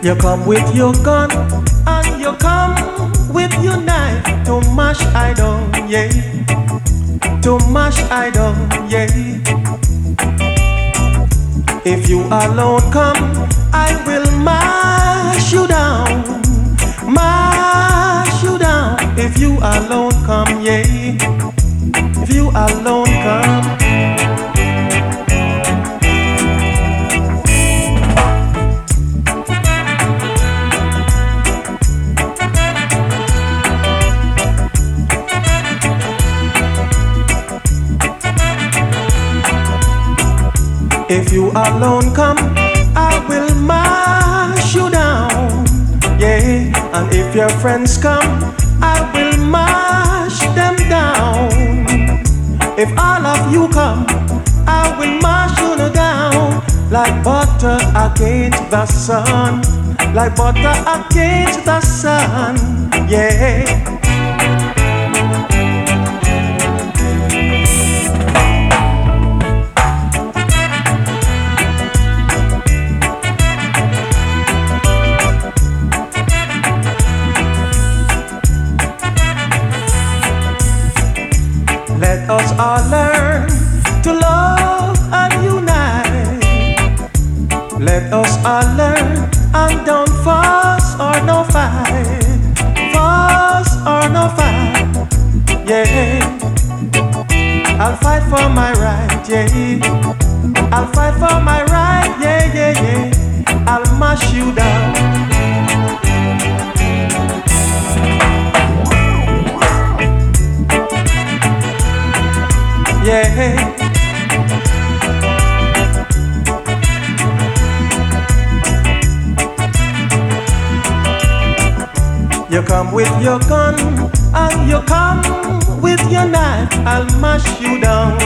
You come with your gun and you come with your knife to mash I down, yeah. To mash I down, yeah. If you alone come, I will mash you down, mash you down. If you alone come, yeah. If you alone come. If you alone come, I will mash you down, yeah. And if your friends come, I will mash them down. If all of you come, I will mash you down like butter against the sun, like butter against the sun, yeah. Let us all learn to love and unite. Let us all learn and don't fuss or no fight. Fuss or no fight, yeah. I'll fight for my right, yeah. I'll fight for my right, yeah, yeah, yeah. I'll mash you down. Yeah. You come with your gun and you come with your knife, I'll mash you down.